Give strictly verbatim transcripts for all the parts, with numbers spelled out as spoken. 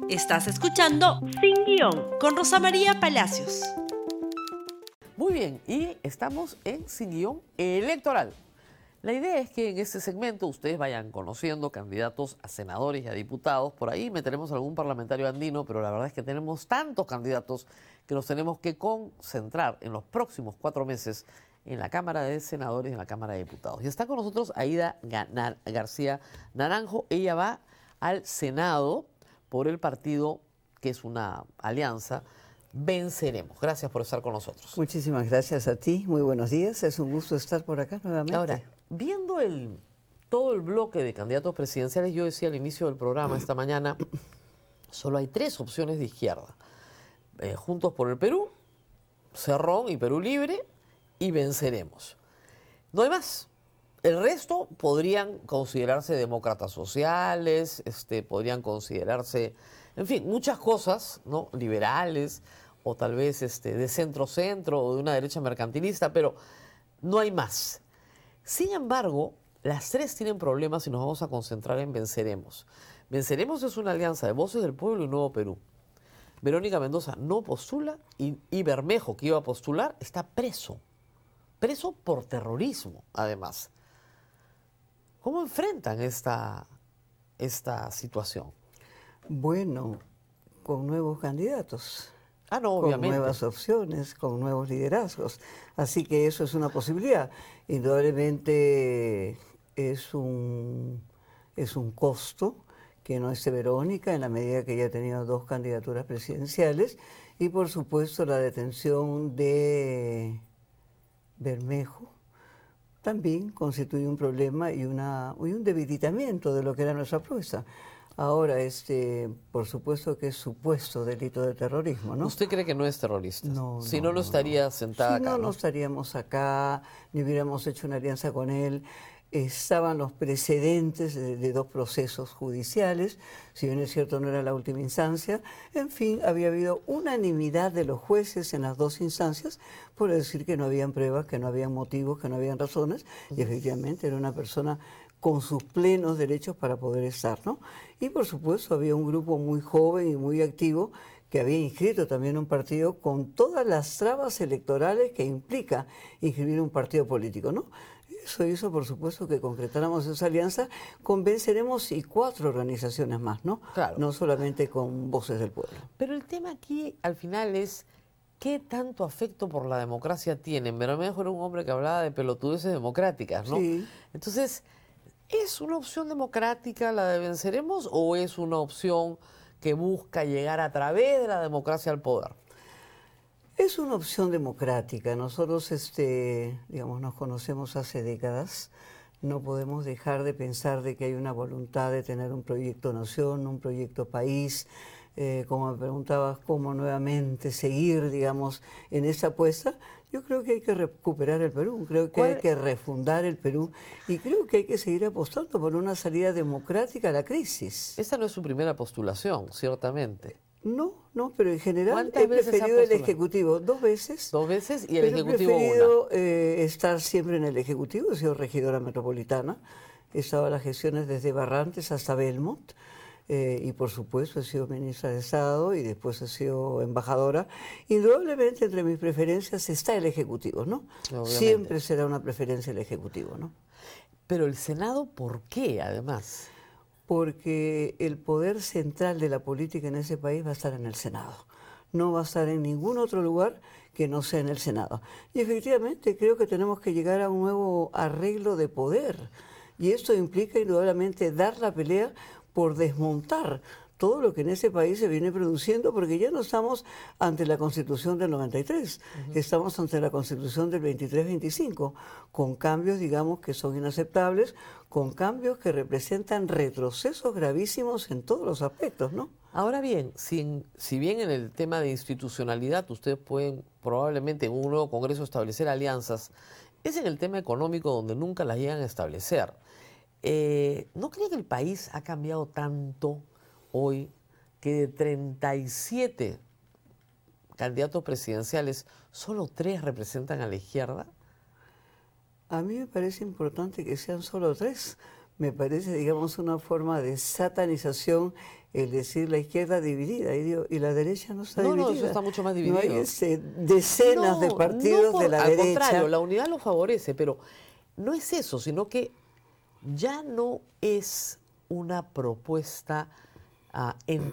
Estás escuchando Sin Guión con Rosa María Palacios. Muy bien, y estamos en Sin Guión Electoral. La idea es que en este segmento ustedes vayan conociendo candidatos a senadores y a diputados. Por ahí meteremos algún parlamentario andino, pero la verdad es que tenemos tantos candidatos que nos tenemos que concentrar en los próximos cuatro meses en la Cámara de Senadores y en la Cámara de Diputados. Y está con nosotros Aida García Naranjo. Ella va al Senado por el partido que es una alianza, Venceremos. Gracias por estar con nosotros. Muchísimas gracias a ti. Muy buenos días. Es un gusto estar por acá nuevamente. Ahora, viendo el, todo el bloque de candidatos presidenciales, yo decía al inicio del programa esta mañana, solo hay tres opciones de izquierda. Eh, Juntos por el Perú, Cerrón y Perú Libre, y Venceremos. No hay más. El resto podrían considerarse demócratas sociales, este, podrían considerarse, en fin, muchas cosas, ¿no? Liberales, o tal vez este, de centro-centro, o de una derecha mercantilista, pero no hay más. Sin embargo, las tres tienen problemas y nos vamos a concentrar en Venceremos. Venceremos es una alianza de Voces del Pueblo y Nuevo Perú. Verónica Mendoza no postula y, y Bermejo, que iba a postular, está preso. Preso por terrorismo, además. ¿Cómo enfrentan esta, esta situación? Bueno, con nuevos candidatos. Ah, no, obviamente. Con nuevas opciones, con nuevos liderazgos. Así que eso es una posibilidad. Indudablemente es un, es un costo que no esté Verónica en la medida que ella ha tenido dos candidaturas presidenciales y por supuesto la detención de Bermejo también constituye un problema y, una, y un debilitamiento de lo que era nuestra propuesta. Ahora, este, por supuesto que es supuesto delito de terrorismo, ¿no? ¿Usted cree que no es terrorista? No, Si no, no, no estaría sentada si acá, no, ¿no? no estaríamos acá, ni hubiéramos hecho una alianza con él. Estaban los precedentes de, de dos procesos judiciales, si bien es cierto no era la última instancia. En fin, había habido unanimidad de los jueces en las dos instancias por decir que no habían pruebas, que no habían motivos, que no habían razones, y efectivamente era una persona con sus plenos derechos para poder estar, ¿no? Y por supuesto había un grupo muy joven y muy activo que había inscrito también un partido con todas las trabas electorales que implica inscribir un partido político, ¿no? Eso hizo, por supuesto, que concretáramos esa alianza con Venceremos y cuatro organizaciones más, ¿no? Claro. No solamente con Voces del Pueblo. Pero el tema aquí, al final, es qué tanto afecto por la democracia tienen. Bermejo era un hombre que hablaba de pelotudeces democráticas, ¿no? Sí. Entonces, ¿es una opción democrática la de Venceremos o es una opción que busca llegar a través de la democracia al poder? Es una opción democrática. Nosotros, este, digamos, nos conocemos hace décadas. No podemos dejar de pensar de que hay una voluntad de tener un proyecto nación, un proyecto país. Eh, como me preguntabas, cómo nuevamente seguir, digamos, en esa apuesta. Yo creo que hay que recuperar el Perú, creo que hay que refundar el Perú y creo que hay que seguir apostando por una salida democrática a la crisis. Esta no es su primera postulación, ciertamente. No, no, pero en general ¿Cuántas he veces ha preferido el postulado? Ejecutivo dos veces. Dos veces y el pero Ejecutivo he preferido una. eh, estar siempre en el Ejecutivo. He sido regidora metropolitana, he estado en las gestiones desde Barrantes hasta Belmont. Eh, y por supuesto he sido ministra de Estado y después he sido embajadora. Indudablemente entre mis preferencias está el Ejecutivo, ¿no? Obviamente. Siempre será una preferencia el Ejecutivo, ¿no? Pero el Senado, ¿por qué, además? Porque el poder central de la política en ese país va a estar en el Senado. No va a estar en ningún otro lugar que no sea en el Senado. Y efectivamente creo que tenemos que llegar a un nuevo arreglo de poder. Y esto implica indudablemente dar la pelea por desmontar todo lo que en ese país se viene produciendo, porque ya no estamos ante la Constitución del noventa y tres, uh-huh. Estamos ante la Constitución del veintitrés veinticinco, con cambios, digamos, que son inaceptables, con cambios que representan retrocesos gravísimos en todos los aspectos, ¿no? Ahora bien, si, si bien en el tema de institucionalidad ustedes pueden probablemente en un nuevo Congreso establecer alianzas, es en el tema económico donde nunca las llegan a establecer. Eh, ¿No cree que el país ha cambiado tanto hoy que de treinta y siete candidatos presidenciales, solo tres representan a la izquierda? A mí me parece importante que sean solo tres, me parece, digamos, una forma de satanización el decir la izquierda dividida, y, digo, y la derecha no está no, dividida. No, eso está mucho más dividido. No hay ese, decenas no, de partidos no por, de la al derecha. Al contrario, la unidad lo favorece, pero no es eso, sino que ya no es una propuesta uh,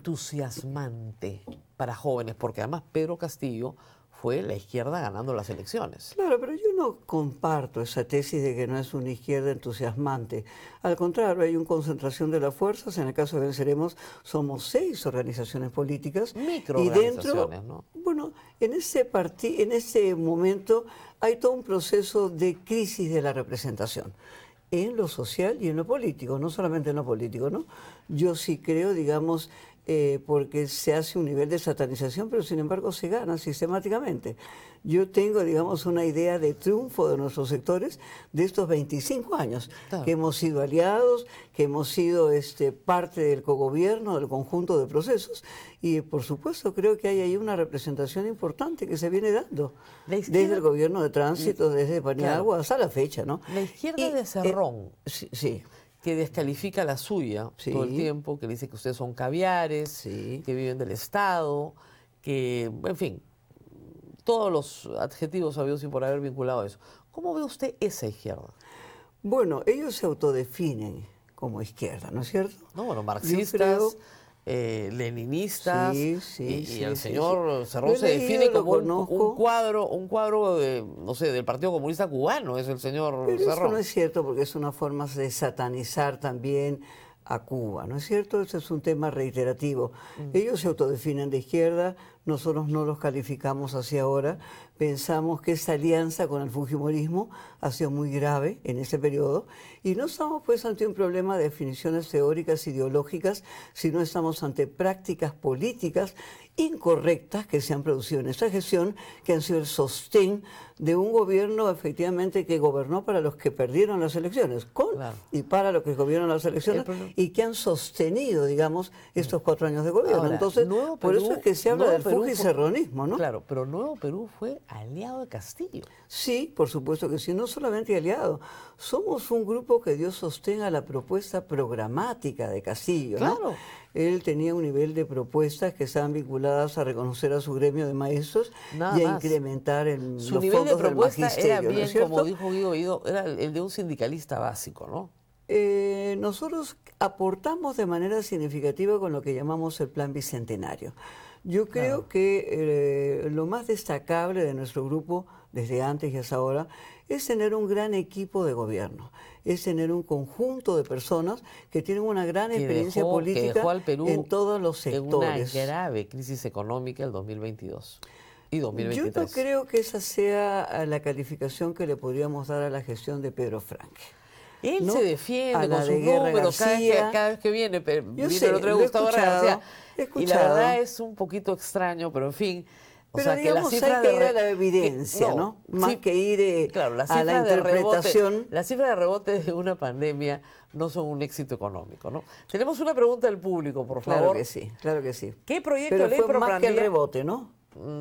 entusiasmante para jóvenes, porque además Pedro Castillo fue la izquierda ganando las elecciones. Claro, pero yo no comparto esa tesis de que no es una izquierda entusiasmante. Al contrario, hay una concentración de las fuerzas. En el caso de Venceremos, somos seis organizaciones políticas. Microorganizaciones, ¿no? Bueno, en ese, en ese momento hay todo un proceso de crisis de la representación, en lo social y en lo político, no solamente en lo político, ¿no? Yo sí creo, digamos, eh, porque se hace un nivel de satanización, pero sin embargo se gana sistemáticamente. Yo tengo, digamos, una idea de triunfo de nuestros sectores de estos veinticinco años, claro, que hemos sido aliados, que hemos sido este, parte del cogobierno, del conjunto de procesos, y por supuesto creo que hay ahí una representación importante que se viene dando, desde el gobierno de tránsito, desde Paniagua, claro, hasta la fecha, ¿no? La izquierda y, de Cerrón, eh, sí, sí, que descalifica la suya, sí, todo el tiempo, que dice que ustedes son caviares, sí, que viven del Estado, que, en fin, todos los adjetivos habidos y por haber vinculado a eso. ¿Cómo ve usted esa izquierda? Bueno, ellos se autodefinen como izquierda, ¿no es cierto? No, bueno, marxistas, creo, eh, leninistas, sí, sí, y, sí, y el sí, señor sí. Cerrón se define como un, un cuadro, un cuadro de, no sé, del Partido Comunista Cubano, es el señor Pero Cerrón. Eso no es cierto, porque es una forma de satanizar también a Cuba, ¿no es cierto? Ese es un tema reiterativo. Mm. Ellos se autodefinen de izquierda, nosotros no los calificamos hacia ahora. Pensamos que esta alianza con el fujimorismo ha sido muy grave en ese periodo y no estamos pues ante un problema de definiciones teóricas, ideológicas, sino estamos ante prácticas políticas incorrectas que se han producido en esta gestión, que han sido el sostén de un gobierno efectivamente que gobernó para los que perdieron las elecciones, con claro, y para los que gobiernan las elecciones, y que han sostenido, digamos, estos cuatro años de gobierno. Ahora, Entonces, Nuevo por Perú, eso es que se habla Nuevo del fujicerronismo, ¿no? Claro, pero Nuevo Perú fue aliado de Castillo. Sí, por supuesto que sí, no solamente aliado. Somos un grupo que dio sostén a la propuesta programática de Castillo, ¿no? Claro. Él tenía un nivel de propuestas que estaban vinculadas a reconocer a su gremio de maestros Nada y a más. incrementar el, su los nivel fondos de propuesta del magisterio, era bien, ¿no es cierto? como dijo Guido Guido, era el de un sindicalista básico, ¿no? Eh, nosotros aportamos de manera significativa con lo que llamamos el Plan Bicentenario. Yo creo claro. que eh, lo más destacable de nuestro grupo, desde antes y hasta ahora, es tener un gran equipo de gobierno, es tener un conjunto de personas que tienen una gran que experiencia dejó, política que dejó al Perú en todos los sectores. En una grave crisis económica el dos mil veintidós y dos mil veintitrés. Yo no creo que esa sea la calificación que le podríamos dar a la gestión de Pedro Franque. Él ¿no? se defiende con sus de números cada vez, que, cada vez que viene, pero Yo viene sé, el otro de lo he Gustavo escuchado, García. he Y la verdad es un poquito extraño, pero en fin. O pero sea, digamos, que la cifra hay que de ir a la evidencia, que, ¿no? Más sí, que ir eh, claro, la a la interpretación. Rebote, las cifras de rebote de una pandemia no son un éxito económico, ¿no? Tenemos una pregunta del público, por favor. Claro que sí, claro que sí. ¿Qué proyecto pero de ley fue más propondría? que el rebote, ¿no?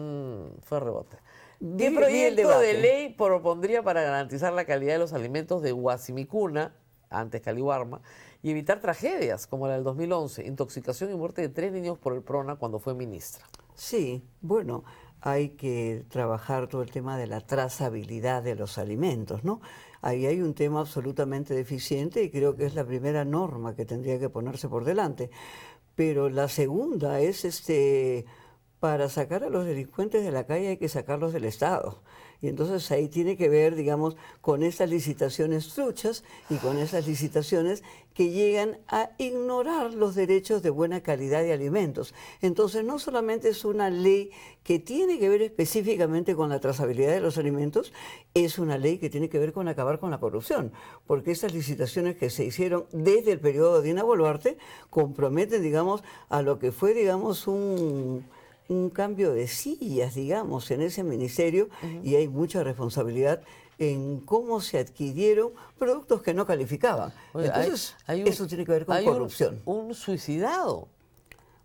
Mm, fue rebote. ¿Qué Vi, proyecto vi de ley propondría para garantizar la calidad de los alimentos de Huasimicuna, antes Caliwarma, y evitar tragedias como la del dos mil once, intoxicación y muerte de tres niños por el PRONA cuando fue ministra? Sí, bueno, hay que trabajar todo el tema de la trazabilidad de los alimentos, ¿no? Ahí hay un tema absolutamente deficiente y creo que es la primera norma que tendría que ponerse por delante. Pero la segunda es, este, para sacar a los delincuentes de la calle hay que sacarlos del Estado. Y entonces ahí tiene que ver, digamos, con esas licitaciones truchas y con esas licitaciones que llegan a ignorar los derechos de buena calidad de alimentos. Entonces no solamente es una ley que tiene que ver específicamente con la trazabilidad de los alimentos, es una ley que tiene que ver con acabar con la corrupción, porque esas licitaciones que se hicieron desde el periodo de Dina Boluarte comprometen, digamos, a lo que fue, digamos, un... un cambio de sillas, digamos, en ese ministerio, uh-huh. y hay mucha responsabilidad en cómo se adquirieron productos que no calificaban. Oye, Entonces, hay, hay un, eso tiene que ver con hay corrupción. Un, un suicidado.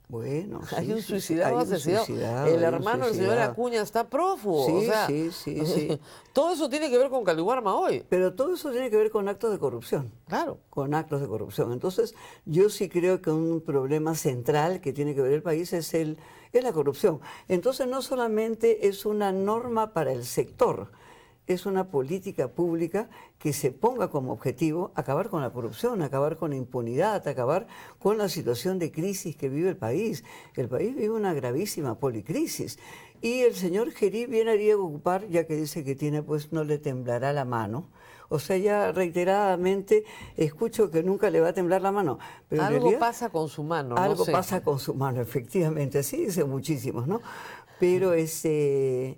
Bueno, Hay sí, un sí, sí, suicidado, hay un asesinado. suicidado, El hay un hermano del señor suicidado. Acuña está prófugo. Sí, o sea, sí, sí, sí. todo eso tiene que ver con Caliwarma hoy. Pero todo eso tiene que ver con actos de corrupción. Claro. Con actos de corrupción. Entonces, yo sí creo que un problema central que tiene que ver el país es, el, es la corrupción. Entonces, no solamente es una norma para el sector, es una política pública que se ponga como objetivo acabar con la corrupción, acabar con la impunidad, acabar con la situación de crisis que vive el país. El país vive una gravísima policrisis. Y el señor Gerí bien haría ocupar, ya que dice que tiene, pues no le temblará la mano. O sea, ya reiteradamente escucho que nunca le va a temblar la mano. Pero en Algo realidad, pasa con su mano. no algo sé. pasa con su mano, efectivamente. Así dicen muchísimos, ¿no? Pero ese...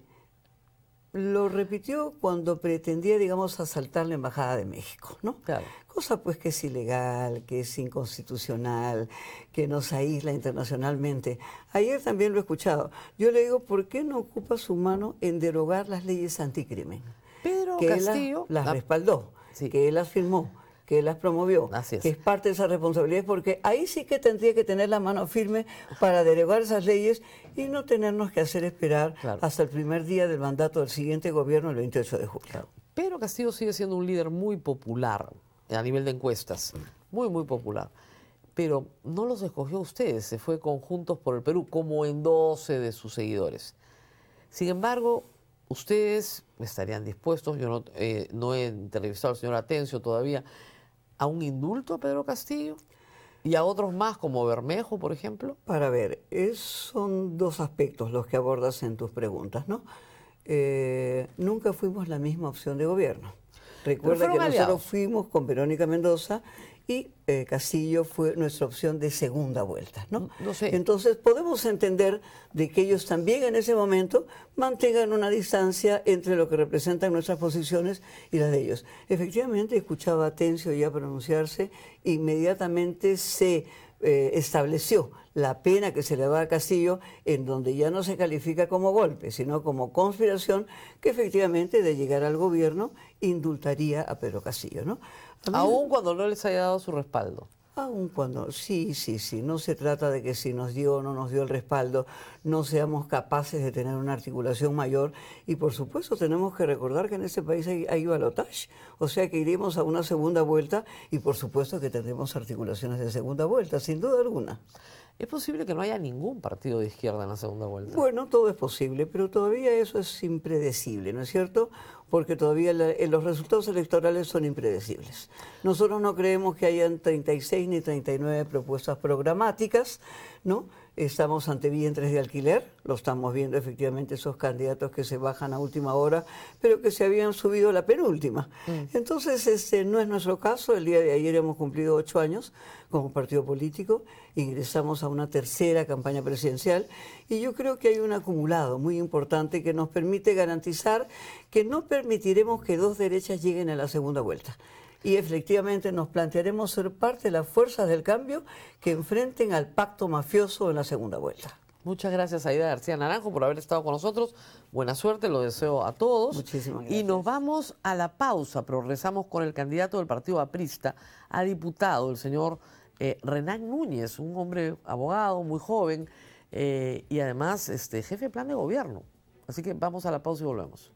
lo repitió cuando pretendía, digamos, asaltar la Embajada de México, ¿no? Claro. Cosa pues que es ilegal, que es inconstitucional, que nos aísla internacionalmente. Ayer también lo he escuchado. Yo le digo, ¿por qué no ocupa su mano en derogar las leyes anticrimen? Pedro Que él Castillo las, las la- respaldó, Sí. que él las firmó, que él las promovió, Así es. que es parte de esa responsabilidad, porque ahí sí que tendría que tener la mano firme para derogar esas leyes y no tenernos que hacer esperar Claro. hasta el primer día del mandato del siguiente gobierno, el veintiocho de julio. Pedro Castillo sigue siendo un líder muy popular a nivel de encuestas, muy, muy popular. Pero no los escogió ustedes, se fue con Juntos por el Perú, como en doce de sus seguidores. Sin embargo, ustedes estarían dispuestos, yo no, eh, no he entrevistado al señor Atencio todavía, a un indulto a Pedro Castillo y a otros más, como Bermejo, por ejemplo. Para ver, es- son dos aspectos los que abordas en tus preguntas, ¿no? Eh, nunca fuimos la misma opción de gobierno. Recuerda fueron que nosotros aliados. fuimos con Verónica Mendoza y eh, Castillo fue nuestra opción de segunda vuelta, ¿no? No sé. Entonces podemos entender de que ellos también en ese momento mantengan una distancia entre lo que representan nuestras posiciones y las de ellos. Efectivamente, escuchaba a Atencio ya pronunciarse, inmediatamente se eh, estableció la pena que se le va a Castillo, en donde ya no se califica como golpe, sino como conspiración, que efectivamente de llegar al gobierno indultaría a Pedro Castillo, ¿no? A mí- Aún cuando no les haya dado su respaldo. Aun cuando, sí, sí, sí, no se trata de que si nos dio o no nos dio el respaldo, no seamos capaces de tener una articulación mayor. Y por supuesto tenemos que recordar que en este país hay, hay balotaje, o sea que iremos a una segunda vuelta y por supuesto que tendremos articulaciones de segunda vuelta, sin duda alguna. Es posible que no haya ningún partido de izquierda en la segunda vuelta. Bueno, todo es posible, pero todavía eso es impredecible, ¿no es cierto? Porque todavía la- eh, los resultados electorales son impredecibles. Nosotros no creemos que hayan treinta y seis ni treinta y nueve propuestas programáticas, ¿no? Estamos ante vientres de alquiler, lo estamos viendo efectivamente esos candidatos que se bajan a última hora, pero que se habían subido a la penúltima. Entonces, este no es nuestro caso. El día de ayer hemos cumplido ocho años como partido político, ingresamos a una tercera campaña presidencial y yo creo que hay un acumulado muy importante que nos permite garantizar que no permitiremos que dos derechas lleguen a la segunda vuelta. Y efectivamente nos plantearemos ser parte de las fuerzas del cambio que enfrenten al pacto mafioso en la segunda vuelta. Muchas gracias, Aida García Naranjo, por haber estado con nosotros. Buena suerte, lo deseo a todos. Muchísimas Y gracias. nos vamos a la pausa, pero regresamos con el candidato del Partido Aprista a diputado, el señor eh, Renan Núñez, un hombre abogado muy joven eh, y además este, jefe de plan de gobierno. Así que vamos a la pausa y volvemos.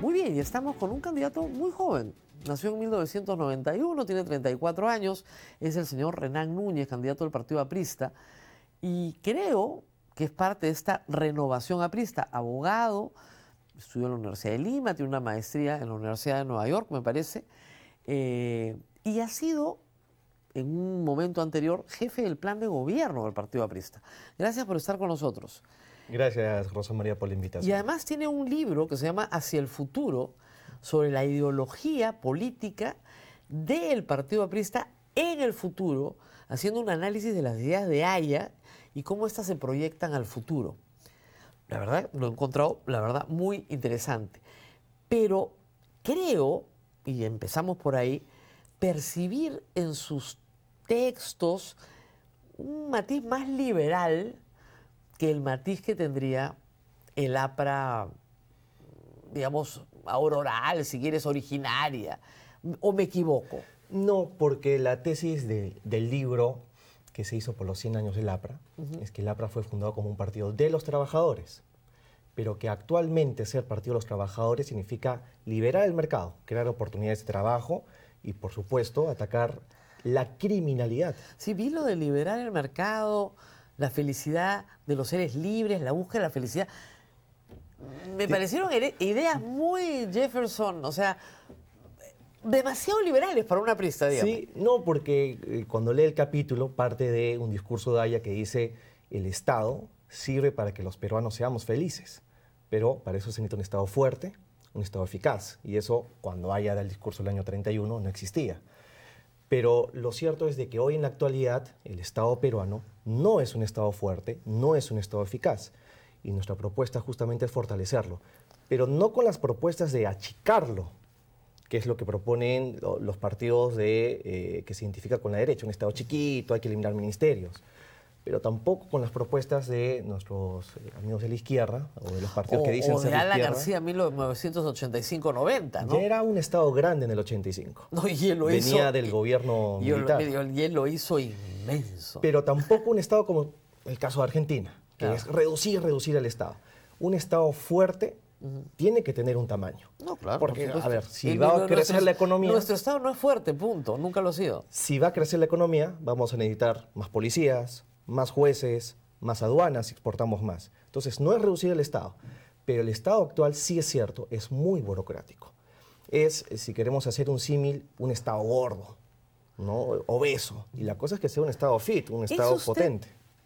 Muy bien, y estamos con un candidato muy joven. Nació en mil novecientos noventa y uno, tiene treinta y cuatro años, es el señor Renan Núñez, candidato del Partido Aprista, y creo que es parte de esta renovación aprista. Abogado, estudió en la Universidad de Lima, tiene una maestría en la Universidad de Nueva York, me parece, eh, y ha sido, en un momento anterior, jefe del plan de gobierno del Partido Aprista. Gracias por estar con nosotros. Gracias, Rosa María, por la invitación. Y además tiene un libro que se llama Hacia el futuro, sobre la ideología política del Partido Aprista en el futuro, haciendo un análisis de las ideas de Haya y cómo éstas se proyectan al futuro. La verdad, lo he encontrado, la verdad, muy interesante. Pero creo, y empezamos por ahí, percibir en sus textos un matiz más liberal que el matiz que tendría el APRA, digamos, auroral, si quieres, originaria. ¿O me equivoco? No, porque la tesis de, del libro que se hizo por los cien años del APRA uh-huh. es que el APRA fue fundado como un partido de los trabajadores, pero que actualmente ser partido de los trabajadores significa liberar el mercado, crear oportunidades de trabajo y, por supuesto, atacar la criminalidad. Sí, vi lo de liberar el mercado, la felicidad de los seres libres, la búsqueda de la felicidad. Me sí. parecieron ideas muy Jefferson, o sea, demasiado liberales para una aprista, digamos. Sí, no, porque eh, cuando lee el capítulo parte de un discurso de Haya que dice el Estado sirve para que los peruanos seamos felices, pero para eso se necesita un Estado fuerte, un Estado eficaz, y eso cuando Haya da el discurso del año treinta y uno no existía. Pero lo cierto es de que hoy en la actualidad el Estado peruano no es un Estado fuerte, no es un Estado eficaz. Y nuestra propuesta justamente es fortalecerlo, pero no con las propuestas de achicarlo, que es lo que proponen los partidos de, eh, que se identifican con la derecha, un Estado chiquito, hay que eliminar ministerios, pero tampoco con las propuestas de nuestros amigos de la izquierda, o de los partidos o, que dicen o ser de de Alan izquierda. García en mil novecientos ochenta y cinco noventa, ¿no? Ya era un Estado grande en el ochenta y cinco. No, y él lo Venía hizo, del gobierno y, militar. Y, y él lo hizo inmenso. Pero tampoco un Estado como el caso de Argentina, que claro. es reducir, reducir el Estado. Un Estado fuerte uh-huh. tiene que tener un tamaño. No, claro. Porque, por a ver, si el, va a nuestro, crecer la economía... Nuestro Estado no es fuerte, punto. Nunca lo ha sido. Si va a crecer la economía, vamos a necesitar más policías, más jueces, más aduanas, si exportamos más. Entonces, no es reducir el Estado. Pero el Estado actual, sí es cierto, es muy burocrático. Es, si queremos hacer un símil, un Estado gordo, ¿no? Obeso. Y la cosa es que sea un Estado fit, un Estado ¿Es usted potente.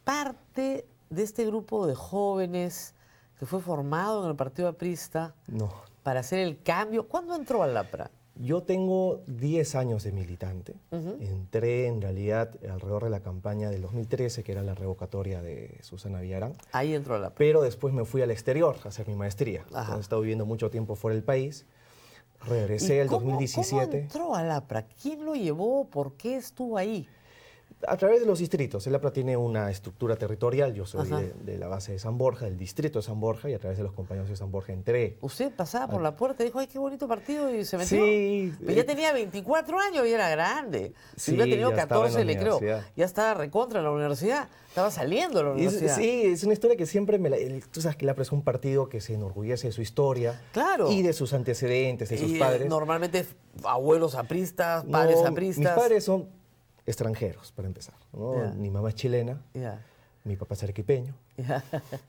parte de este grupo de jóvenes que fue formado en el Partido Aprista no. para hacer el cambio? ¿Cuándo entró al APRA? Yo tengo diez años de militante. Uh-huh. Entré en realidad alrededor de la campaña del dos mil trece, que era la revocatoria de Susana Villarán. Ahí entró al APRA. Pero después me fui al exterior a hacer mi maestría. Ajá. He estado viviendo mucho tiempo fuera del país. Regresé el dos mil diecisiete. ¿Cómo entró al APRA? ¿Quién lo llevó? ¿Por qué estuvo ahí? A través de los distritos. El APRA tiene una estructura territorial. Yo soy de, de la base de San Borja, del distrito de San Borja, y a través de los compañeros de San Borja entré. ¿Usted pasaba por la puerta y dijo, ay, qué bonito partido, y se metió? Sí. Pero ya tenía veinticuatro años y era grande. Si Sí, hubiera tenido ya catorce, le creo. universidad. Ya estaba recontra en la universidad. Estaba saliendo de la universidad. Es, sí, es una historia que siempre me la... Tú sabes que el APRA es un partido que se enorgullece de su historia. Claro. Y de sus antecedentes, de sus y, padres. Normalmente abuelos apristas, padres No, apristas. Mis padres son extranjeros, para empezar, ¿no? Yeah. Mi mamá es chilena, Yeah. mi papá es arequipeño. Yeah.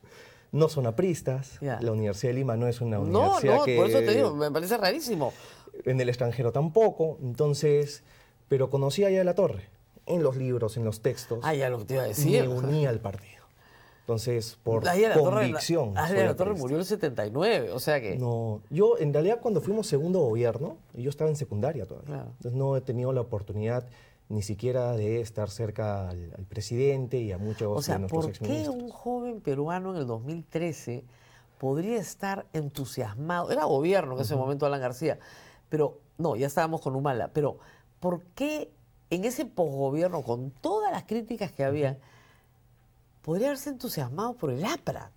No son apristas. Yeah. La Universidad de Lima no es una No, universidad no, que... por eso te digo, me parece rarísimo. En el extranjero tampoco. Entonces, pero conocí a Aya de la Torre, en los libros, en los textos. Ah, ya lo que te iba a decir. Me uní al partido. Entonces, por Aya de la convicción. Torre, Aya de la Torre murió en el setenta y nueve, o sea que... No, yo en realidad cuando fuimos segundo gobierno, yo estaba en secundaria todavía. Claro. Entonces no he tenido la oportunidad ni siquiera de estar cerca al, al presidente y a muchos O sea, de nuestros ¿por qué exministros. un joven peruano en el dos mil trece podría estar entusiasmado? Era gobierno en ese uh-huh. momento Alan García, pero no, ya estábamos con Humala, pero ¿por qué en ese posgobierno, con todas las críticas que había, uh-huh. podría haberse entusiasmado por el APRA?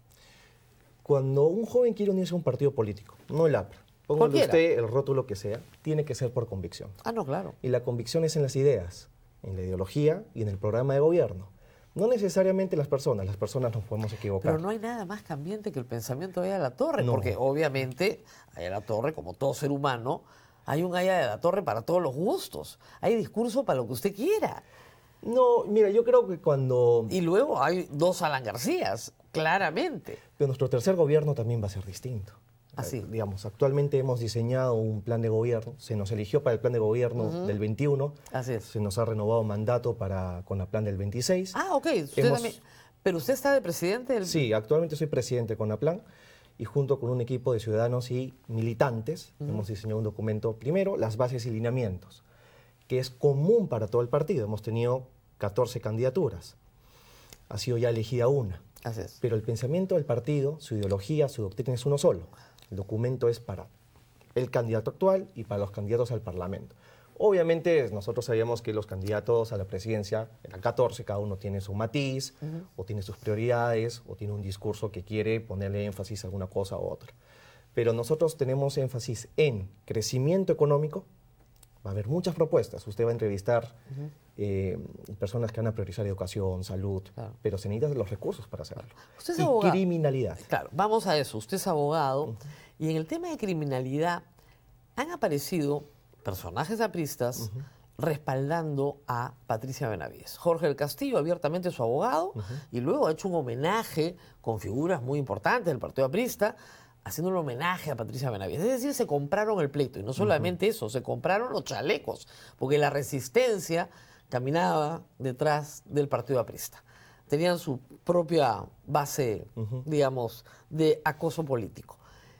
Cuando un joven quiere unirse a un partido político, no el APRA, póngale usted el rótulo que sea, tiene que ser por convicción. Ah, no, claro. Y la convicción es en las ideas, en la ideología y en el programa de gobierno. No necesariamente las personas, las personas nos podemos equivocar. Pero no hay nada más cambiante que el pensamiento de Aya de la Torre, No. porque obviamente Aya de la Torre, como todo ser humano, hay un Aya de la Torre para todos los gustos. Hay discurso para lo que usted quiera. No, mira, yo creo que cuando... Y luego hay dos Alan Garcías, claramente. Pero nuestro tercer gobierno también va a ser distinto. Así. Eh, digamos, actualmente hemos diseñado un plan de gobierno, se nos eligió para el plan de gobierno uh-huh. del veintiuno, Así es. Se nos ha renovado mandato para, con la plan del veintiséis. Ah, ok. Usted Hemos... también... Pero usted está de presidente del... Sí, actualmente soy presidente con la plan y junto con un equipo de ciudadanos y militantes uh-huh. hemos diseñado un documento, primero, las bases y lineamientos, que es común para todo el partido. Hemos tenido catorce candidaturas, ha sido ya elegida una. Así es. Pero el pensamiento del partido, su ideología, su doctrina es uno solo. El documento es para el candidato actual y para los candidatos al Parlamento. Obviamente nosotros sabíamos que los candidatos a la presidencia eran catorce, cada uno tiene su matiz, uh-huh. o tiene sus prioridades, o tiene un discurso que quiere ponerle énfasis a alguna cosa u otra. Pero nosotros tenemos énfasis en crecimiento económico. Va a haber muchas propuestas. Usted va a entrevistar uh-huh. eh, personas que van a priorizar educación, salud, claro. pero se necesitan los recursos para hacerlo. Usted es y abogado. Criminalidad. Claro, vamos a eso. Usted es abogado uh-huh. y en el tema de criminalidad han aparecido personajes apristas uh-huh. respaldando a Patricia Benavides. Jorge del Castillo, abiertamente su abogado, uh-huh. y luego ha hecho un homenaje con figuras muy importantes del partido aprista, haciendo un homenaje a Patricia Benavides. Es decir, se compraron el pleito. Y no solamente uh-huh. eso, se compraron los chalecos, porque la resistencia caminaba detrás del partido aprista. Tenían su propia base, uh-huh. digamos, de acoso político.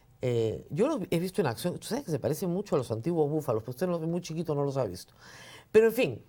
Eh, yo los he visto en acción. Tú sabes que se parecen mucho a los antiguos búfalos, pero usted no, muy chiquito no los ha visto. Pero en fin.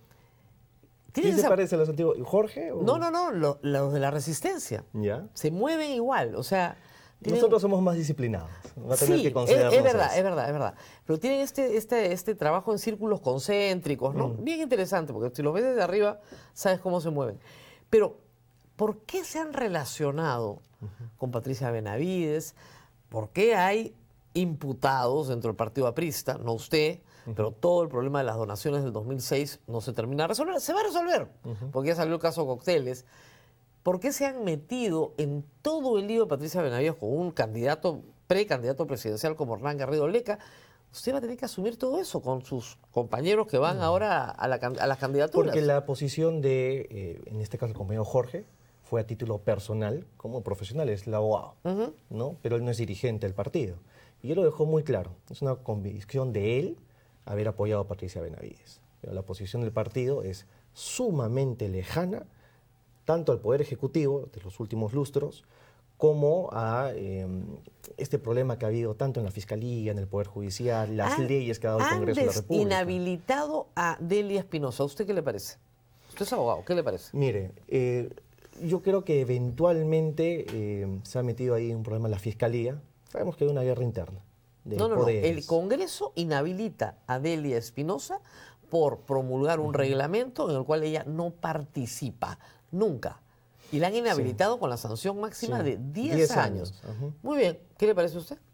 ¿Quién se parece a los antiguos? ¿Jorge? O... No, no, no, los lo de la resistencia. ¿Ya? Se mueven igual, o sea... Tienen... Nosotros somos más disciplinados. Va a tener sí, que es, es verdad, eso. es verdad, es verdad. Pero tienen este, este, este trabajo en círculos concéntricos, ¿no? Mm. Bien interesante, porque si los ves desde arriba, sabes cómo se mueven. Pero, ¿por qué se han relacionado uh-huh. con Patricia Benavides? ¿Por qué hay imputados dentro del partido aprista? No usted, uh-huh. pero todo el problema de las donaciones del dos mil seis no se termina de resolver. Se va a resolver, uh-huh. porque ya salió el caso Cócteles. ¿Por qué se han metido en todo el lío de Patricia Benavides con un candidato, precandidato presidencial como Hernán Garrido Leca? Usted va a tener que asumir todo eso con sus compañeros que van uh-huh. ahora a, la, a las candidaturas. Porque la posición de, eh, en este caso el compañero Jorge, fue a título personal, como profesional, es el abogado, uh-huh. ¿no? Pero él no es dirigente del partido. Y él lo dejó muy claro. Es una convicción de él haber apoyado a Patricia Benavides. Pero la posición del partido es sumamente lejana, tanto al Poder Ejecutivo de los últimos lustros, como a eh, este problema que ha habido tanto en la Fiscalía, en el Poder Judicial, las han, leyes que ha dado el Congreso de la República. Han inhabilitado a Delia Espinosa. ¿A usted qué le parece? Usted es abogado, ¿qué le parece? Mire, eh, yo creo que eventualmente eh, se ha metido ahí un problema en la Fiscalía. Sabemos que hay una guerra interna de no, no, poderes. No. El Congreso inhabilita a Delia Espinosa por promulgar un uh-huh. reglamento en el cual ella no participa. Nunca. Y la han inhabilitado sí. con la sanción máxima sí. de diez años. años. Uh-huh. Muy bien. ¿Qué le parece a usted?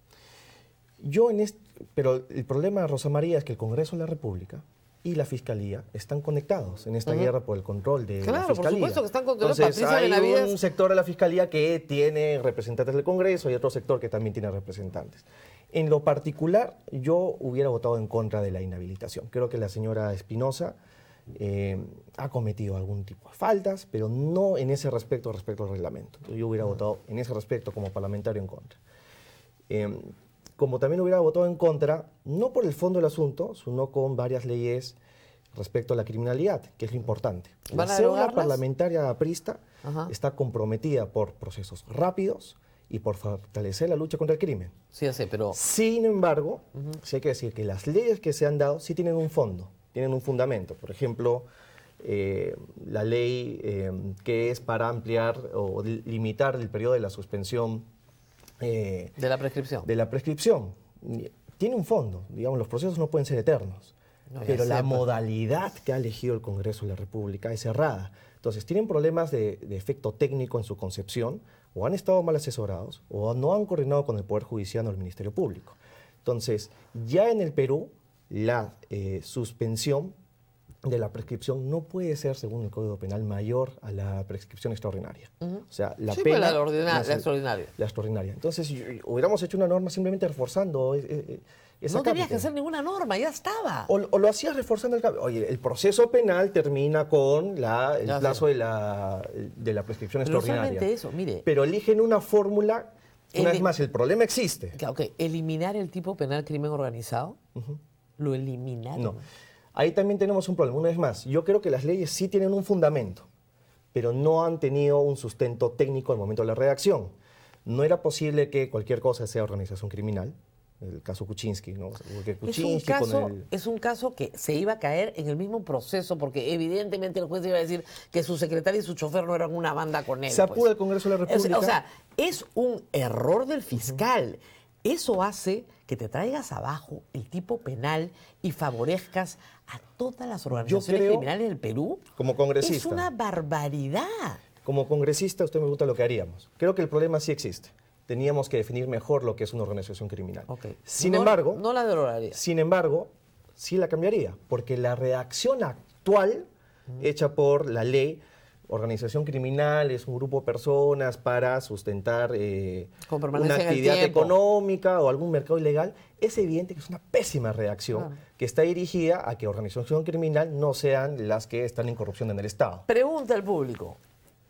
Yo en este... Pero el problema, Rosa María, es que el Congreso de la República y la Fiscalía están conectados en esta uh-huh. guerra por el control de claro, la Fiscalía. Por supuesto que están conectados. Entonces, Patricia hay Benavides... un sector de la Fiscalía que tiene representantes del Congreso y otro sector que también tiene representantes. En lo particular, yo hubiera votado en contra de la inhabilitación. Creo que la señora Espinosa eh, ha cometido algún tipo de faltas, pero no en ese respecto respecto al reglamento. Yo hubiera uh-huh. votado en ese respecto como parlamentario en contra. Eh, como también hubiera votado en contra, no por el fondo del asunto, sino con varias leyes respecto a la criminalidad, que es lo importante. La célula parlamentaria aprista uh-huh. está comprometida por procesos rápidos y por fortalecer la lucha contra el crimen. Sí, ya sé, pero... Sin embargo, uh-huh. sí hay que decir que las leyes que se han dado sí tienen un fondo, tienen un fundamento. Por ejemplo, eh, la ley eh, que es para ampliar o limitar el periodo de la suspensión Eh, de la prescripción. De la prescripción. Tiene un fondo, digamos, los procesos no pueden ser eternos, no, pero la sé, modalidad que ha elegido el Congreso de la República es errada. Entonces, tienen problemas de, de efecto técnico en su concepción, o han estado mal asesorados, o no han coordinado con el Poder Judicial o el Ministerio Público. Entonces, ya en el Perú, la eh, suspensión de la prescripción no puede ser, según el Código Penal, mayor a la prescripción extraordinaria. Ujú. O sea, la Sí, pena... pues la ordina- no, la extraordinaria. La extraordinaria. Entonces, y- y hubiéramos hecho una norma simplemente reforzando eh, eh, esa No tenías cápita. que hacer ninguna norma, ya estaba. O, o lo hacías reforzando el cambio. Oye, el proceso penal termina con la, el Ya sé. plazo de la, de la prescripción Pero no extraordinaria. solamente eso, mire. Pero eligen una fórmula, una El- vez más, el problema existe. Claro, ok, eliminar el tipo penal crimen organizado, lo eliminaron. No. Ahí también tenemos un problema. Una vez más, yo creo que las leyes sí tienen un fundamento, pero no han tenido un sustento técnico al momento de la redacción. No era posible que cualquier cosa sea organización criminal. El caso Kuczynski, ¿no? Porque Es un, Kuczynski caso, con el... es un caso que se iba a caer en el mismo proceso, porque evidentemente el juez iba a decir que su secretario y su chofer no eran una banda con él. Se apura pues. el Congreso de la O sea- República. O sea, es un error del fiscal. Eso hace que te traigas abajo el tipo penal y favorezcas a todas las organizaciones creo, criminales del Perú. como congresista. Es una barbaridad. Como congresista, usted me pregunta lo que haríamos. Creo que el problema sí existe. Teníamos que definir mejor lo que es una organización criminal. Ok. Sin No- embargo, No la derogaría. sin embargo, sí la cambiaría, porque la redacción actual hecha por la ley, organización criminal es un grupo de personas para sustentar eh, Con una permanencia en el actividad tiempo. económica o algún mercado ilegal, es evidente que es una pésima redacción Claro. que está dirigida a que organización criminal no sean las que están en corrupción en el Estado. Pregunta al público.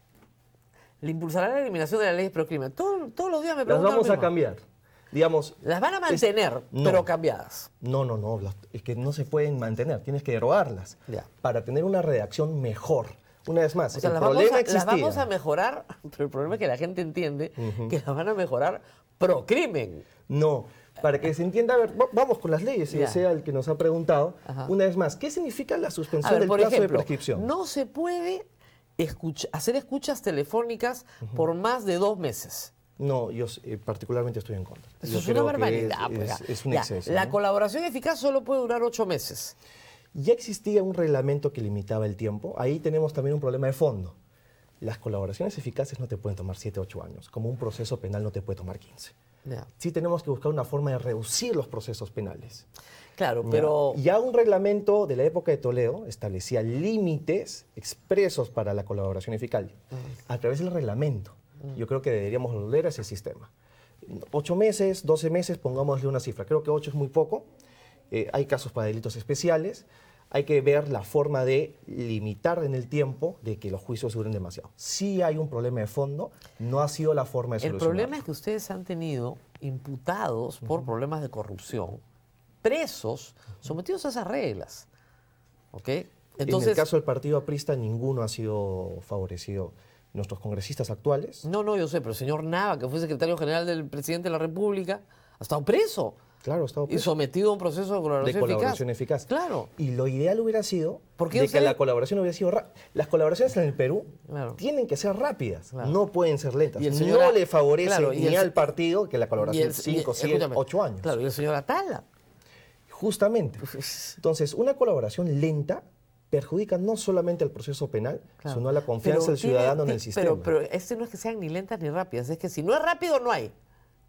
¿Le impulsará la eliminación de las leyes pro crimen? Todo- todos los días me Las preguntan vamos lo a mismo. cambiar. Digamos, Las van a es- mantener, no. pero cambiadas. No, no, no, las- es que no se pueden mantener, tienes que derogarlas Ya. para tener una redacción mejor. Una vez más, O sea, el las vamos, problema a, existía. las vamos a mejorar, pero el problema es que la gente entiende que las van a mejorar pro crimen. No, para que se entienda, a ver, va- vamos con las leyes, si Ya. sea el que nos ha preguntado. Ajá. Una vez más, ¿qué significa la A suspensión ver, del por plazo ejemplo, de prescripción? no se puede escucha- hacer escuchas telefónicas por más de dos meses. No, yo eh, particularmente estoy en contra. Eso Yo es una creo que barbaridad. Es, pues, es- ya. es un Ya, exceso. La ¿no? colaboración eficaz solo puede durar ocho meses. Ya existía un reglamento que limitaba el tiempo. Ahí tenemos también un problema de fondo. Las colaboraciones eficaces no te pueden tomar siete, ocho años, como un proceso penal no te puede tomar quince. Ya. Sí tenemos que buscar una forma de reducir los procesos penales. Claro, ¿ya? pero Ya un reglamento de la época de Toledo establecía límites expresos para la colaboración eficaz a través del reglamento. Yo creo que deberíamos volver a ese sistema. Ocho meses, doce meses, pongámosle una cifra. Creo que ocho es muy poco. Eh, hay casos para delitos especiales. Hay que ver la forma de limitar en el tiempo de que los juicios duren demasiado. Sí hay un problema de fondo, no ha sido la forma de el solucionarlo. problema es que ustedes han tenido imputados por problemas de corrupción, presos, sometidos a esas reglas. ¿Ok? en Entonces, el caso del partido aprista, ninguno ha sido favorecido. Nuestros congresistas actuales, no, no, yo sé, pero el señor Nava, que fue secretario general del presidente de la República, ha estado preso claro, ha estado y preso. sometido a un proceso de colaboración, de colaboración eficaz. Claro. Y lo ideal hubiera sido Porque de yo que sé- la colaboración hubiera sido rápida. Las colaboraciones en el Perú Claro. tienen que ser rápidas, Claro. no pueden ser lentas. Y el señor no A- le favorece claro, y ni el- al partido que la Y colaboración el- es cinco, y- siete, escúchame, ocho años. Claro, y el señor Atala. Justamente. Entonces, una colaboración lenta perjudica no solamente al proceso penal, Claro. sino a la confianza Pero del tiene- ciudadano en ti- el sistema. Pero, pero este no es que sean ni lentas ni rápidas, es que si no es rápido, no hay.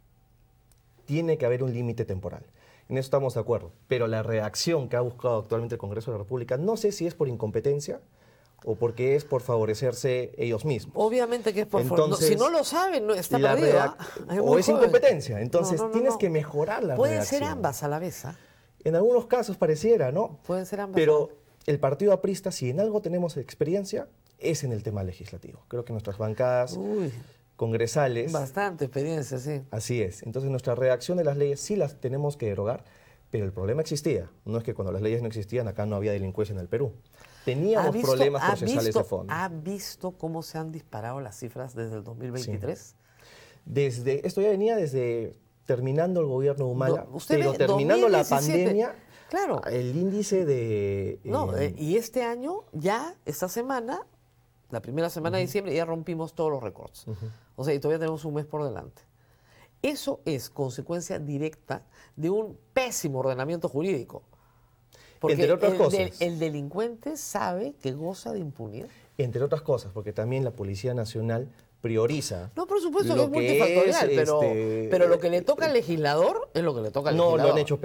Tiene que haber un límite temporal. En eso estamos de acuerdo. Pero la reacción que ha buscado actualmente el Congreso de la República, no sé si es por incompetencia o porque es por favorecerse ellos mismos. Obviamente que es por favor. Entonces, Si no lo saben, no, está la perdido. reac- ¿ah? Es o muy es joven. incompetencia. Entonces, No, no, no, tienes no. que mejorar la Pueden redacción. ser ambas a la vez, ¿ah? En algunos casos pareciera, ¿no? Pueden ser ambas. Pero el partido aprista, si en algo tenemos experiencia, es en el tema legislativo. Creo que nuestras bancadas Uy, congresales, bastante experiencia, sí. así es. Entonces, nuestra redacción de las leyes sí las tenemos que derogar, pero el problema existía. No es que cuando las leyes no existían, acá no había delincuencia en el Perú. Teníamos visto- problemas ha procesales visto- de fondo. ¿Ha visto cómo se han disparado las cifras desde el dos mil veintitrés? Desde, esto ya venía desde terminando el gobierno de Humala, No, usted pero ve, terminando la dos mil diecisiete, pandemia, claro. el índice de... No, eh, eh, y este año, ya, esta semana, la primera semana de diciembre, ya rompimos todos los récords. O sea, y todavía tenemos un mes por delante. Eso es consecuencia directa de un pésimo ordenamiento jurídico. Porque Entre otras el, cosas. del- el delincuente sabe que goza de impunidad. entre otras cosas, porque también la Policía Nacional prioriza. No, por supuesto lo que es multifactorial, es, pero, este, pero lo que le toca al legislador es lo que le toca al No, legislador. lo han hecho pésimo.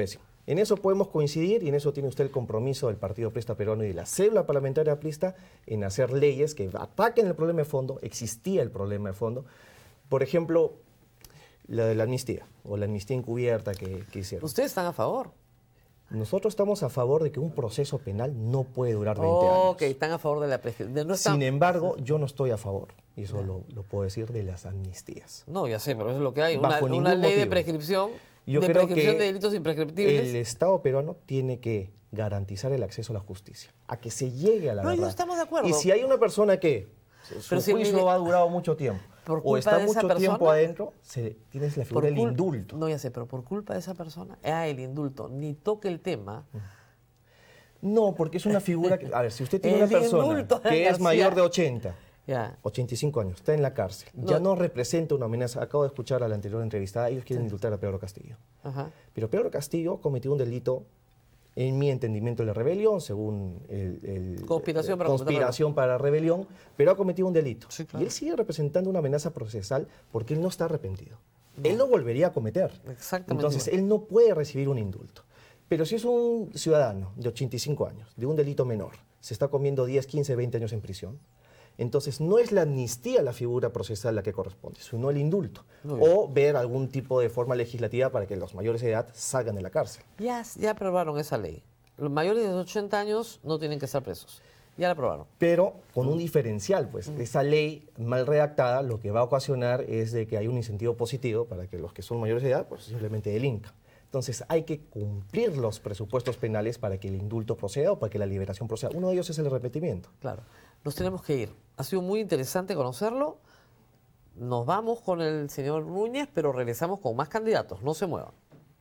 En eso podemos coincidir y en eso tiene usted el compromiso del Partido Aprista Peruano y de la célula parlamentaria aprista en hacer leyes que ataquen el problema de fondo. Existía el problema de fondo. Por ejemplo, la de la amnistía o la amnistía encubierta que, que hicieron. ¿Ustedes están a favor? Nosotros estamos a favor de que un proceso penal no puede durar veinte Oh, años. ok, están a favor de la prescripción. No están- Sin embargo, yo no estoy a favor, y eso lo, lo puedo decir, de las amnistías. No, ya sé, pero eso es lo que hay. Una, Bajo una ningún ley de motivo. prescripción, Yo de creo prescripción que de delitos imprescriptibles. el Estado peruano tiene que garantizar el acceso a la justicia, a que se llegue a la No, verdad. yo estamos de acuerdo. Y si hay una persona que su Pero si juicio mire, ha durado mucho tiempo por o culpa está de esa mucho tiempo persona, adentro, se, tienes la figura del cul- indulto. No, ya sé, pero por culpa de esa persona, ah, el indulto, ni toque el tema. No, porque es una figura que, a ver, si usted tiene El una persona indulto, que es García. mayor de ochenta, Ya. ochenta y cinco años, está en la cárcel, ya No. no representa una amenaza. Acabo de escuchar a la anterior entrevistada, ellos quieren indultar a Pedro Castillo. Ajá. Pero Pedro Castillo cometió un delito, en mi entendimiento, de rebelión, según el, el- Conspiración para conspiración para rebelión, pero ha cometido un delito. Sí, claro. Y él sigue representando una amenaza procesal porque él no está arrepentido. Él no volvería a cometer. Exactamente Entonces, igual. él no puede recibir un indulto. Pero si es un ciudadano de ochenta y cinco años, de un delito menor, se está comiendo diez, quince, veinte años en prisión, entonces no es la amnistía la figura procesal la que corresponde, sino el indulto. Muy bien. O ver algún tipo de forma legislativa para que los mayores de edad salgan de la cárcel. Ya, ya aprobaron esa ley. Los mayores de ochenta años no tienen que estar presos. Ya la aprobaron. Pero con un diferencial, pues. Mm. Esa ley mal redactada lo que va a ocasionar es de que hay un incentivo positivo para que los que son mayores de edad, pues simplemente delincan. Entonces hay que cumplir los presupuestos penales para que el indulto proceda o para que la liberación proceda. Uno de ellos es el arrepentimiento. Claro. Nos tenemos que ir. Ha sido muy interesante conocerlo. Nos vamos con el señor Núñez, pero regresamos con más candidatos. No se muevan.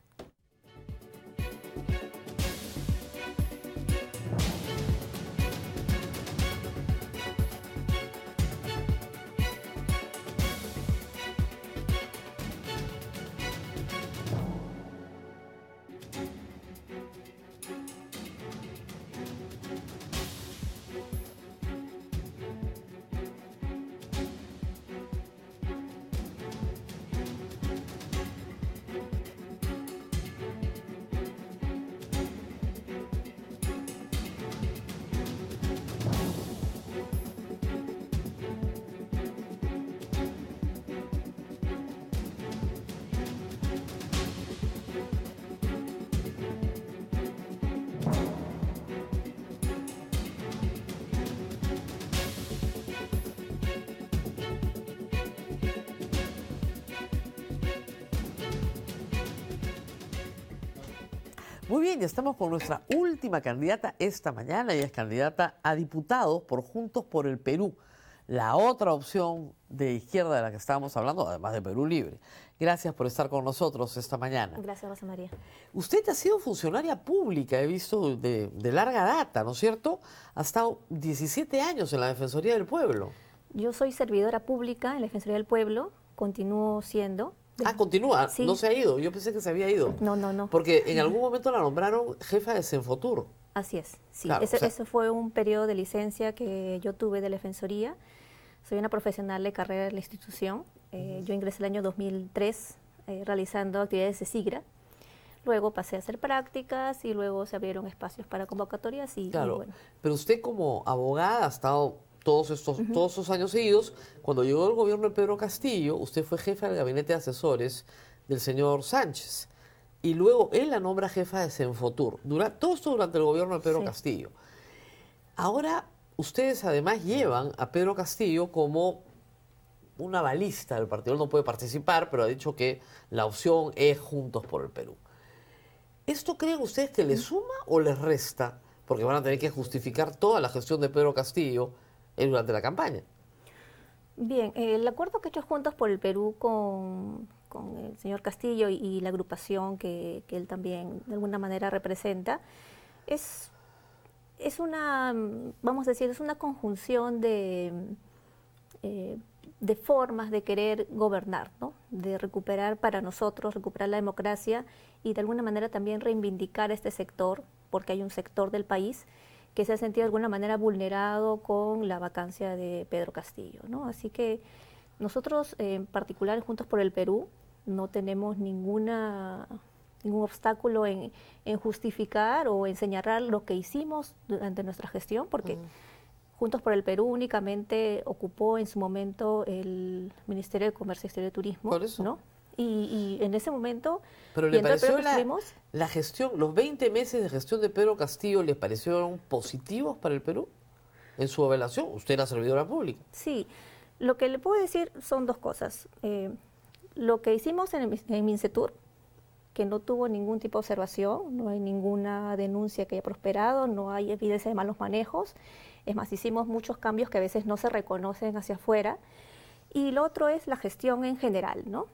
Muy bien, ya estamos con nuestra última candidata esta mañana. Ella es candidata a diputado por Juntos por el Perú, la otra opción de izquierda de la que estábamos hablando, además de Perú Libre. Gracias por estar con nosotros esta mañana. Gracias, Rosa María. Usted ha sido funcionaria pública, he visto, de, de larga data, ¿no es cierto? Ha estado diecisiete años en la Defensoría del Pueblo. Yo soy servidora pública en la Defensoría del Pueblo, continúo siendo. Ah, continúa, Sí. no se ha ido. Yo pensé que se había ido. No, no, no. Porque en algún momento la nombraron jefa de Senfotur. Así es, sí. Claro, ese, o sea- ese fue un periodo de licencia que yo tuve de la Defensoría. Soy una profesional de carrera de la institución. Eh, yo ingresé el año dos mil tres eh, realizando actividades de SIGRA. Luego pasé a hacer prácticas y luego se abrieron espacios para convocatorias y, y Claro, bueno. pero usted como abogada ha estado todos estos, todos estos años seguidos. Cuando llegó el gobierno de Pedro Castillo, usted fue jefa del gabinete de asesores del señor Sánchez. Y luego él la nombra jefa de Senfotur. Dura, todo esto durante el gobierno de Pedro Sí. Castillo. Ahora, ustedes además llevan a Pedro Castillo como una balista del partido. Él no puede participar, pero ha dicho que la opción es Juntos por el Perú. ¿Esto creen ustedes que les suma o les resta? Porque van a tener que justificar toda la gestión de Pedro Castillo eh, durante la campaña. Bien, eh, el acuerdo que he hecho Juntos por el Perú con, con el señor Castillo y, y la agrupación que, que él también de alguna manera representa es, es una, mm, vamos a decir, es una conjunción de, eh, de formas de querer gobernar, ¿no? De recuperar para nosotros, recuperar la democracia y de alguna manera también reivindicar este sector, porque hay un sector del país que se ha sentido de alguna manera vulnerado con la vacancia de Pedro Castillo, ¿no? Así que nosotros, eh, en particular, Juntos por el Perú, no tenemos ninguna ningún obstáculo en, en justificar o en señalar lo que hicimos durante nuestra gestión, porque uh-huh. Juntos por el Perú únicamente ocupó en su momento el Ministerio de Comercio Exterior y Turismo, por eso. ¿no? Y, y en ese momento... Pero le pareció que la, estuvimos, la gestión, los veinte meses de gestión de Pedro Castillo, ¿les parecieron positivos para el Perú? En su evaluación, usted era servidora pública. Sí, lo que le puedo decir son dos cosas. Eh, lo que hicimos en, el, en Mincetur, que no tuvo ningún tipo de observación, no hay ninguna denuncia que haya prosperado, no hay evidencia de malos manejos. Es más, hicimos muchos cambios que a veces no se reconocen hacia afuera. Y lo otro es la gestión en general, ¿no?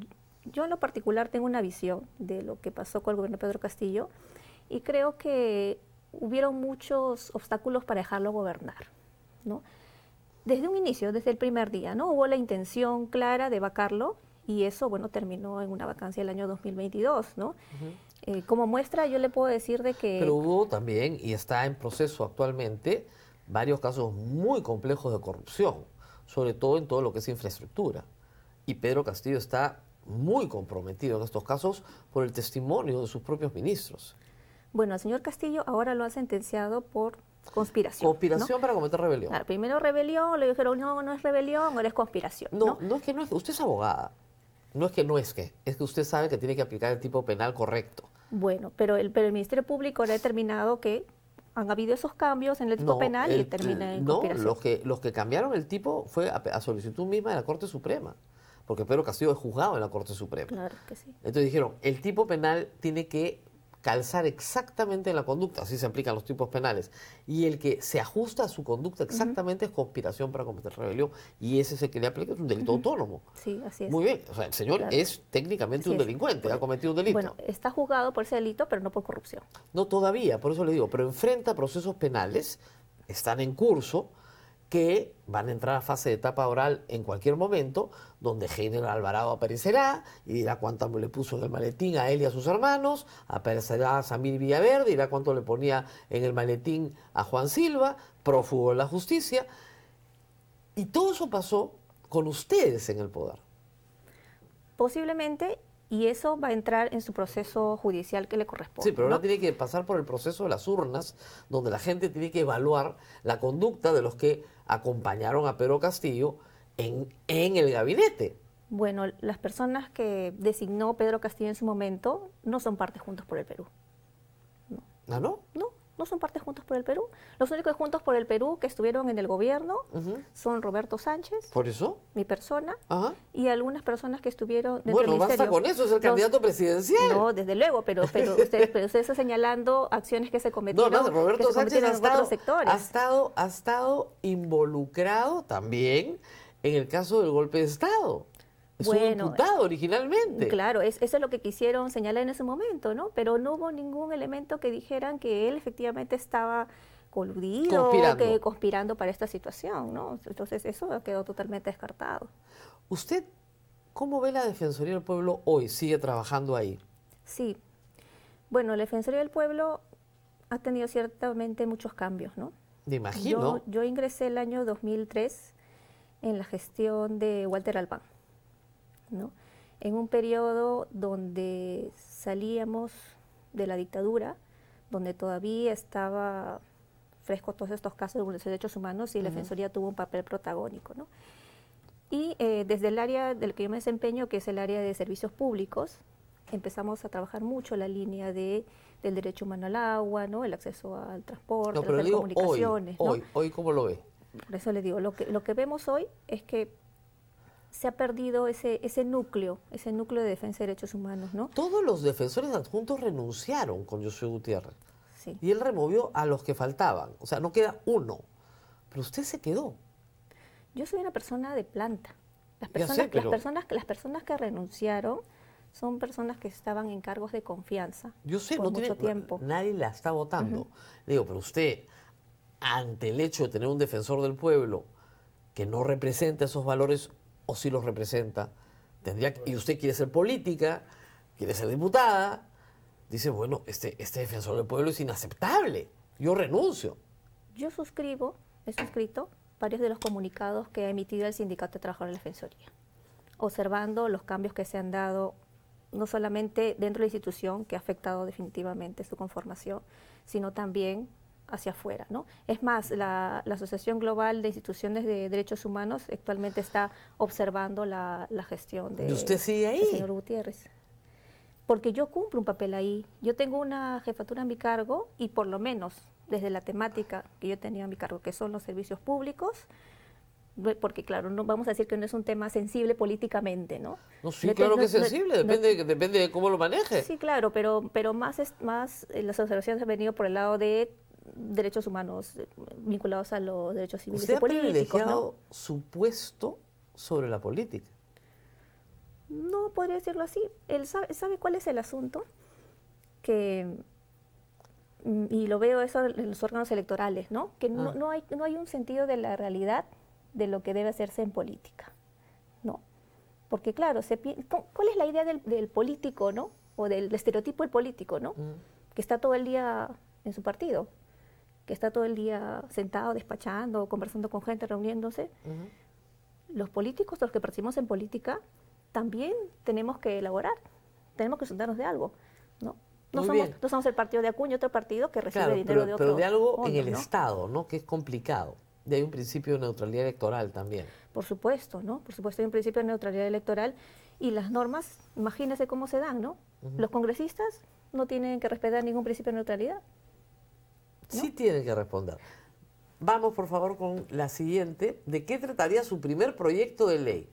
Yo en lo particular tengo una visión de lo que pasó con el gobierno de Pedro Castillo y creo que hubieron muchos obstáculos para dejarlo gobernar, ¿no? Desde un inicio, desde el primer día, ¿no? Hubo la intención clara de vacarlo y eso, bueno, terminó en una vacancia el año dos mil veintidós, ¿no? Uh-huh. Eh, como muestra, yo le puedo decir de que... Pero hubo también, y está en proceso actualmente, varios casos muy complejos de corrupción, sobre todo en todo lo que es infraestructura. Y Pedro Castillo está muy comprometido en estos casos por el testimonio de sus propios ministros. Bueno, al señor Castillo ahora lo han sentenciado por conspiración. Conspiración, ¿no? Para cometer rebelión. Claro, primero rebelión, le dijeron, no, no es rebelión, ahora es conspiración. No, no, no es que no es, usted es abogada. No es que no es que, es que usted sabe que tiene que aplicar el tipo penal correcto. Bueno, pero el, pero el Ministerio Público le ha determinado que han habido esos cambios en el tipo no, penal el, y termina en no, conspiración. No, los que, los que cambiaron el tipo fue a, a solicitud misma de la Corte Suprema. Porque Pedro Castillo es juzgado en la Corte Suprema. Claro que sí. Entonces dijeron, el tipo penal tiene que calzar exactamente en la conducta, así se aplican los tipos penales, y el que se ajusta a su conducta exactamente uh-huh. es conspiración para cometer rebelión, y ese es el que le aplica, es un delito uh-huh. autónomo. Sí, así es. Muy bien, o sea, el señor claro. es técnicamente así un delincuente, es. ha cometido un delito. Bueno, está juzgado por ese delito, pero no por corrupción. No todavía, por eso le digo, pero enfrenta procesos penales, están en curso, que van a entrar a fase de etapa oral en cualquier momento, donde Heiner Alvarado aparecerá y dirá cuánto le puso en el maletín a él y a sus hermanos, aparecerá Samir Villaverde, dirá cuánto le ponía en el maletín a Juan Silva, prófugo de la justicia, y todo eso pasó con ustedes en el poder. Posiblemente, y eso va a entrar en su proceso judicial que le corresponde. Sí, pero ¿no? ahora tiene que pasar por el proceso de las urnas, donde la gente tiene que evaluar la conducta de los que acompañaron a Pedro Castillo en, en el gabinete. Bueno, las personas que designó Pedro Castillo en su momento no son parte Juntos por el Perú. No. ¿Ah, no? No, no son parte Juntos por el Perú. Los únicos Juntos por el Perú que estuvieron en el gobierno uh-huh. son Roberto Sánchez, ¿por eso? Mi persona, uh-huh. y algunas personas que estuvieron dentro bueno, del ministerio. Bueno, basta con eso, es el Los, candidato presidencial. No, desde luego, pero, pero, usted, pero usted está señalando acciones que se cometieron, no, no, Roberto que se Sánchez cometieron ha en otros estado, sectores. Ha estado, ha estado involucrado también en el caso del golpe de Estado. Es bueno, un imputado originalmente. Claro, es, eso es lo que quisieron señalar en ese momento, ¿no? Pero no hubo ningún elemento que dijeran que él efectivamente estaba coludido, conspirando. Que, conspirando para esta situación, ¿no? Entonces eso quedó totalmente descartado. ¿Usted cómo ve la Defensoría del Pueblo hoy? ¿Sigue trabajando ahí? Sí. Bueno, la Defensoría del Pueblo ha tenido ciertamente muchos cambios, ¿no? Me imagino. Yo, yo ingresé el año dos mil tres en la gestión de Walter Albán, ¿no? En un periodo donde salíamos de la dictadura, donde todavía estaba fresco todos estos casos de derechos humanos y uh-huh. la Defensoría tuvo un papel protagónico, ¿no? Y eh, desde el área del que yo me desempeño, que es el área de servicios públicos, empezamos a trabajar mucho la línea de, del derecho humano al agua, ¿no? El acceso al transporte, no, pero las digo, telecomunicaciones. Hoy, ¿no? hoy, hoy, ¿cómo lo ve? Por eso le digo, lo que, lo que vemos hoy es que se ha perdido ese, ese núcleo, ese núcleo de defensa de derechos humanos, ¿no? Todos los defensores adjuntos renunciaron con Josué Gutiérrez. Sí. Y él removió a los que faltaban. O sea, no queda uno. Pero usted se quedó. Yo soy una persona de planta. Las personas, sé, pero... las personas, las personas que renunciaron son personas que estaban en cargos de confianza. Yo sé, por no mucho tiene, tiempo. Nadie la está votando. Uh-huh. Le digo, pero usted, ante el hecho de tener un defensor del pueblo que no representa esos valores, o sí los representa, tendría que, y usted quiere ser política, quiere ser diputada, dice, bueno, este, este defensor del pueblo es inaceptable, yo renuncio. Yo suscribo, he suscrito varios de los comunicados que ha emitido el Sindicato de Trabajadores de la Defensoría, observando los cambios que se han dado no solamente dentro de la institución, que ha afectado definitivamente su conformación, sino también hacia afuera, ¿no? Es más, la, la Asociación Global de Instituciones de Derechos Humanos actualmente está observando la, la gestión de, ¿Y usted sigue ahí? del señor Gutiérrez. Porque yo cumplo un papel ahí. Yo tengo una jefatura a mi cargo y por lo menos desde la temática que yo tenía a mi cargo, que son los servicios públicos, porque claro, no vamos a decir que no es un tema sensible políticamente, ¿no? No, sí, No te- claro no- que es no- sensible, no- depende, depende de cómo lo maneje. Sí, claro, pero, pero más, es, más eh, las observaciones han venido por el lado de derechos humanos eh, vinculados a los derechos civiles Usted y ha políticos, privilegiado ¿no? su puesto sobre la política. No podría decirlo así. Él sabe, sabe cuál es el asunto, que mm, y lo veo eso en los órganos electorales, ¿no? Que no, Ah. no hay no hay un sentido de la realidad de lo que debe hacerse en política, ¿no? Porque claro, se pi- cu- ¿cuál es la idea del, del político, ¿no? O del estereotipo del político, ¿no? Mm. Que está todo el día en su partido, que está todo el día sentado, despachando, conversando con gente, reuniéndose. Ujú. Los políticos, los que participamos en política, también tenemos que elaborar, tenemos que sentarnos de algo, ¿no? No Muy somos, bien. no somos el partido de Acuña, otro partido que recibe Claro, dinero pero, de pero otro de algo en fondo, el ¿no? Estado, ¿no? Que es complicado. Y hay un principio de neutralidad electoral también. Por supuesto, ¿no? Por supuesto hay un principio de neutralidad electoral y las normas, imagínense cómo se dan, ¿no? Los congresistas no tienen que respetar ningún principio de neutralidad. Sí tienen que responder. Vamos, por favor, con la siguiente. ¿De qué trataría su primer proyecto de ley?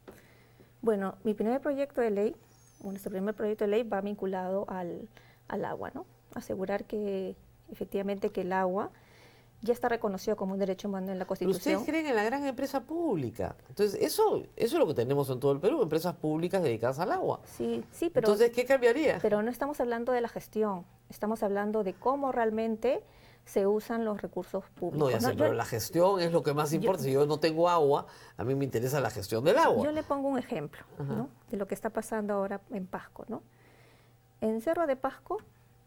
Bueno, mi primer proyecto de ley, bueno, nuestro primer proyecto de ley va vinculado al, al agua, ¿no? Asegurar que efectivamente que el agua ya está reconocido como un derecho humano en la Pero Constitución. ustedes creen en la gran empresa pública. Entonces, eso, eso es lo que tenemos en todo el Perú, empresas públicas dedicadas al agua. Sí, sí, pero, Entonces, ¿qué cambiaría? pero no estamos hablando de la gestión, estamos hablando de cómo realmente se usan los recursos públicos. No, ya sé, Yo- pero la gestión es lo que más importa. Si yo no tengo agua, a mí me interesa la gestión del agua. Yo le pongo un ejemplo, ¿no? De lo que está pasando ahora en Pasco, ¿no? En Cerro de Pasco,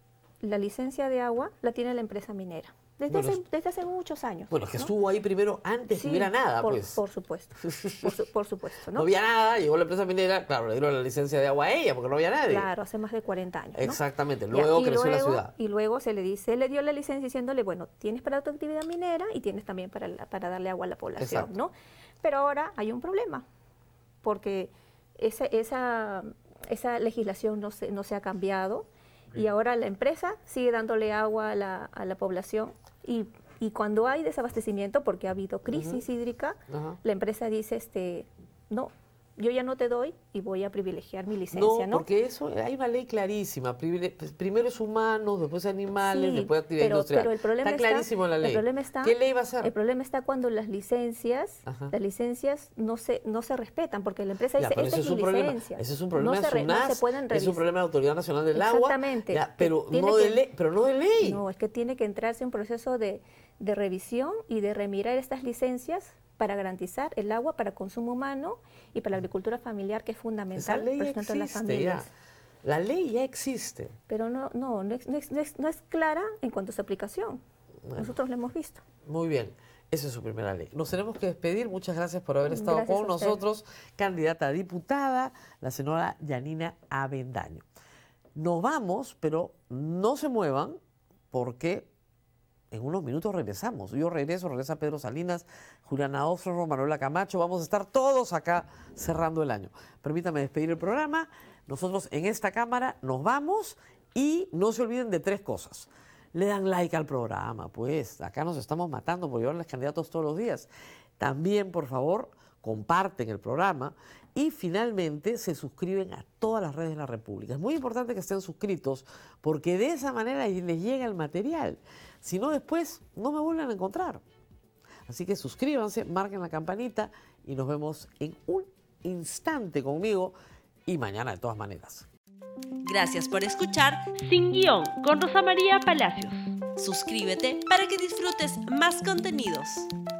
la licencia de agua la tiene la empresa minera. Desde, Bueno, hace, desde hace muchos años. Bueno, es que ¿no? estuvo ahí primero antes Sí, que hubiera nada, por, pues. por supuesto, por, su- por supuesto, ¿no? ¿no? había nada, llegó la empresa minera, claro, le dieron la licencia de agua a ella porque no había nadie. Claro, hace más de cuarenta años, ¿no? Exactamente, Ya, luego y creció la luego- ciudad. Y luego se le dice, le dio la licencia diciéndole, bueno, tienes para tu actividad minera y tienes también para, la- para darle agua a la población, Exacto. ¿no? Pero ahora hay un problema, porque esa, esa, esa legislación no se, no se ha cambiado y ahora la empresa sigue dándole agua a la, a la población y, y cuando hay desabastecimiento, porque ha habido crisis hídrica, Ajá. la empresa dice, este, no, yo ya no te doy y voy a privilegiar mi licencia, ¿no? porque eso, hay una ley clarísima. privile- pues, primero es humanos, después animales, Sí, después actividad pero, industrial. pero el problema está clarísimo en la ley. El problema está, ¿Qué ley va a ser? El problema está cuando las licencias, Ajá. las licencias no se no se respetan, porque la empresa Ya, dice, pero esta ese es es mi un problema, licencia. ese es un problema no de se re- no SUNAS, se pueden es un revisar. problema de la Autoridad Nacional del Agua, Exactamente. ya, pero Tiene no que- de ley, pero no de ley. No, es que tiene que entrarse un proceso de, de revisión y de remirar estas licencias para garantizar el agua para consumo humano y para la agricultura familiar, que es Esa fundamental ley para ya el sustento de las existe, ya. familias. La ley ya existe. Pero no, no, no es, no, es, no es- no es clara en cuanto a su aplicación. Nosotros lo hemos visto. Muy bien, esa es su primera ley. Nos tenemos que despedir. Muchas gracias por haber estado Gracias con a usted. nosotros. Candidata a diputada, la señora Yanina Avendaño. Nos vamos, pero no se muevan porque en unos minutos regresamos. Yo regreso, regresa Pedro Salinas, Juliana Osro, Manuela Camacho. Vamos a estar todos acá cerrando el año. Permítame despedir el programa. Nosotros en esta cámara nos vamos y no se olviden de tres cosas. Le dan like al programa, pues acá nos estamos matando por llevarles candidatos todos los días. También, por favor, comparten el programa y finalmente se suscriben a todas las redes de la República. Es muy importante que estén suscritos porque de esa manera les llega el material. Si no, después no me vuelven a encontrar. Así que suscríbanse, marquen la campanita y nos vemos en un instante conmigo y mañana de todas maneras. Gracias por escuchar Sin Guión con Rosa María Palacios. Suscríbete para que disfrutes más contenidos.